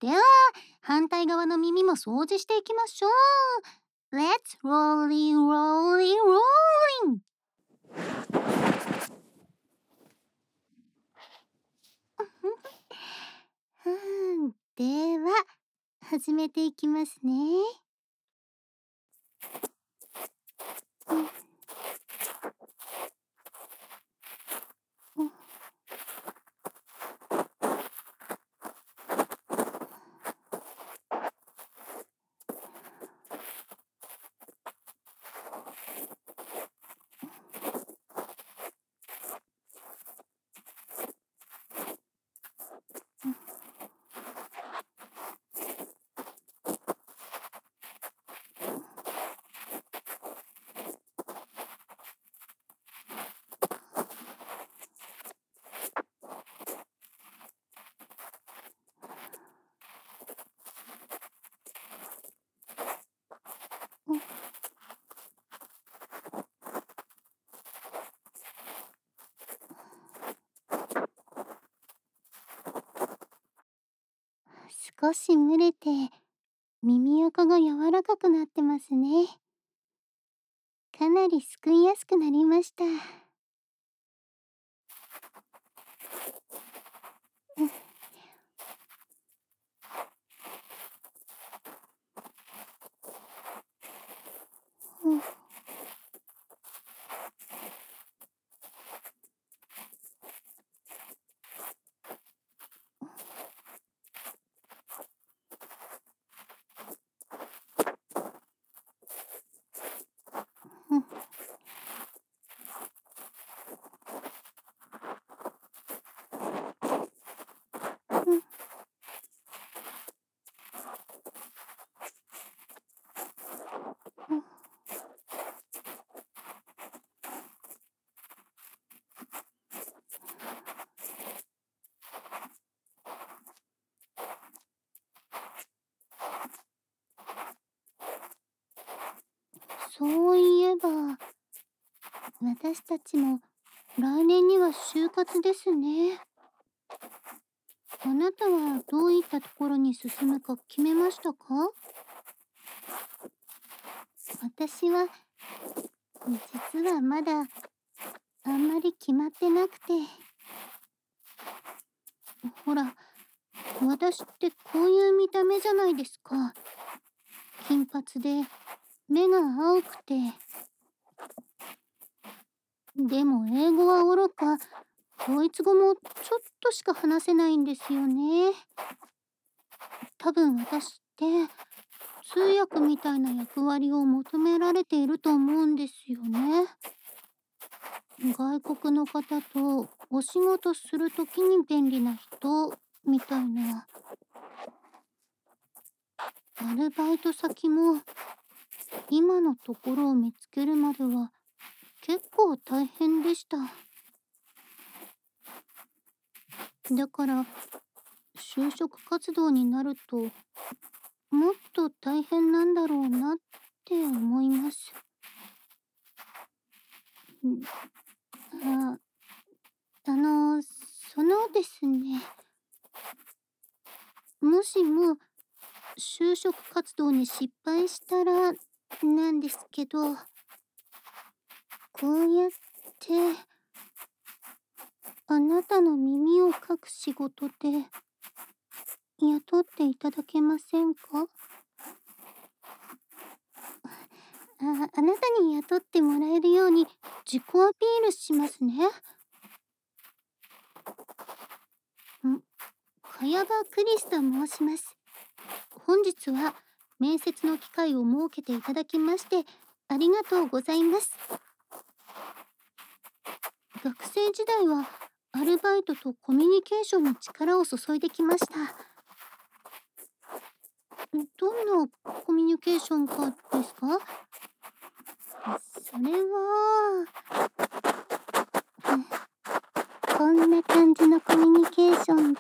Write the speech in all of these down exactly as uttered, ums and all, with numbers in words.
では、反対側の耳も掃除していきましょう。Let's rolly rolly rolling! ふーん、では、始めていきますね。うんうんうん少し蒸れて耳垢が柔らかくなってますね。かなりすくいやすくなりました。うんうんうんうんうんそういえば、私たちも来年には就活ですね。あなたはどういったところに進むか決めましたか？私は実はまだあんまり決まってなくて。ほら、私ってこういう見た目じゃないですか。金髪で目が青くて。でも英語はおろか、ドイツ語もちょっとしか話せないんですよね。多分私って通訳みたいな役割を求められていると思うんですよね。外国の方とお仕事するときに便利な人みたいな。アルバイト先も今のところを見つけるまでは結構大変でした。だから就職活動になるともっと大変なんだろうなって思います。んあ、あの、そのですね、もしも就職活動に失敗したらなんですけど、こうやってあなたの耳をかく仕事で雇っていただけませんか？あ、あなたに雇ってもらえるように自己アピールしますね。ん、茅場クリスと申します。本日は面接の機会を設けていただきましてありがとうございます。学生時代はアルバイトとコミュニケーションに力を注いできました。どんなコミュニケーションかですか？それは、うん、こんな感じのコミュニケーションです。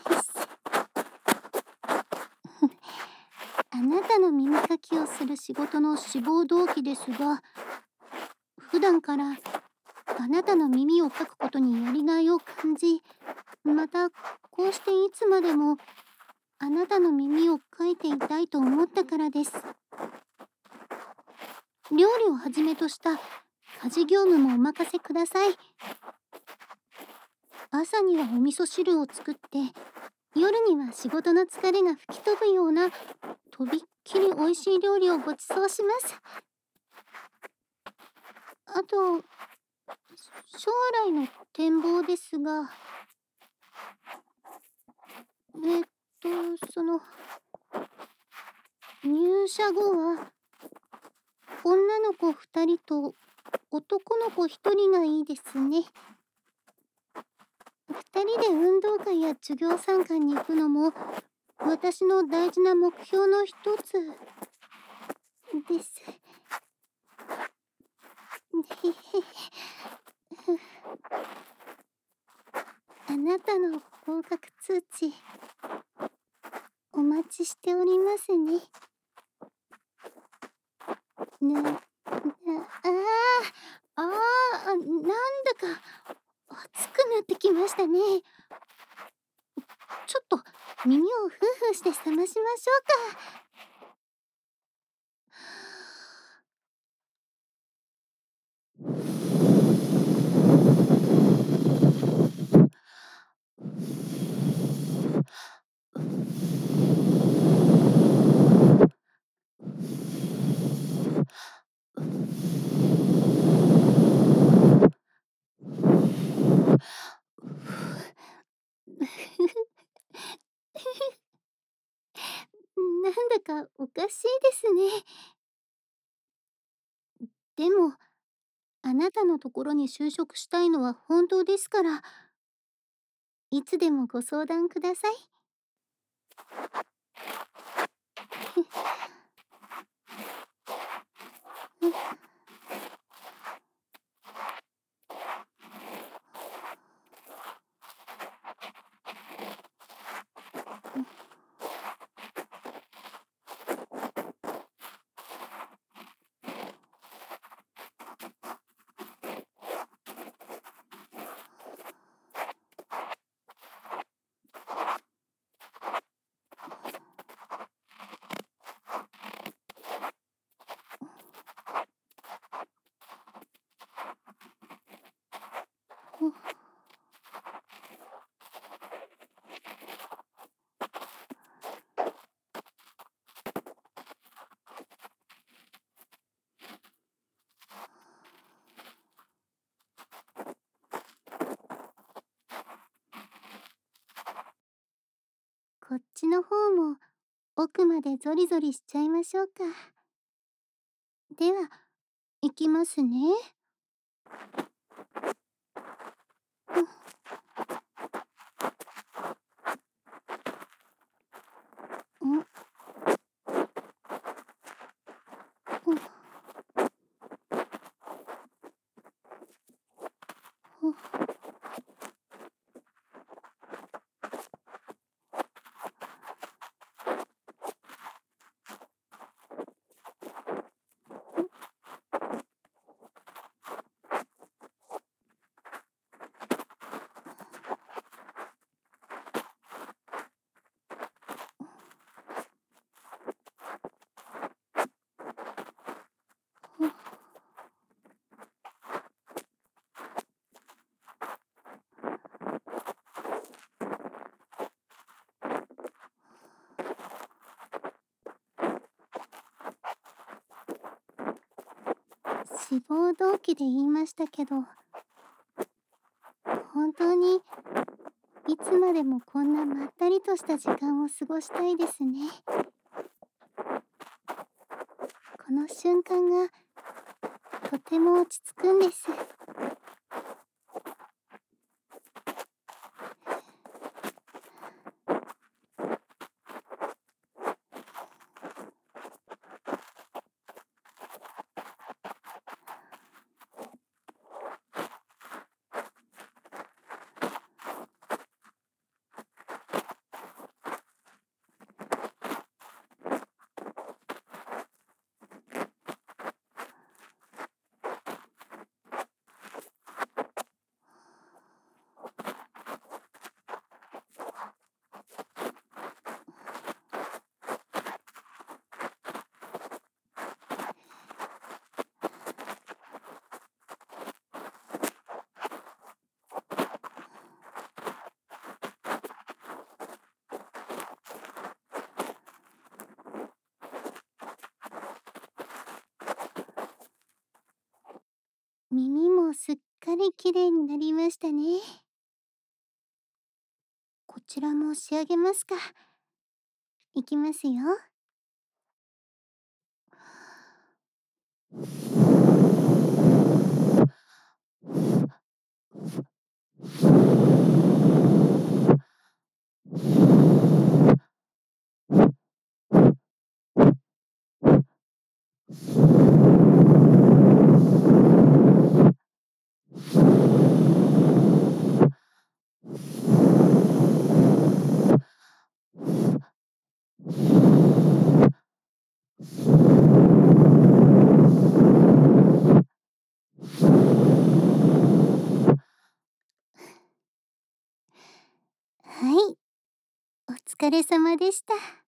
あなたの耳かきをする仕事の志望動機ですが、普段からあなたの耳をかくことにやりがいを感じ、またこうしていつまでもあなたの耳をかいていたいと思ったからです。料理をはじめとした家事業務もお任せください。朝にはお味噌汁を作って、夜には仕事の疲れが吹き飛ぶようなとびっきり美味しい料理をご馳走します。あと、将来の展望ですが、えっと、その、入社後は女の子ふたりと男の子ひとりがいいですね。ふたりで運動会や授業参観に行くのも私の大事な目標の一つです。あなたの合格通知お待ちしておりますね。な、な、ああ、ああ、なんだか暑くなってきましたね。ちょっと耳をフーフーして冷ましましょうか。なんだかおかしいですね。でも、あなたのところに就職したいのは本当ですから、いつでもご相談ください。こっちの方も奥までゾリゾリしちゃいましょうか。では、いきますね。うん、うん、うん、うん。志望動機で言いましたけど、本当にいつまでもこんなまったりとした時間を過ごしたいですね。この瞬間がとても落ち着くんです。 もすっかり綺麗になりましたね。こちらも仕上げますか。いきますよ。はい、お疲れ様でした。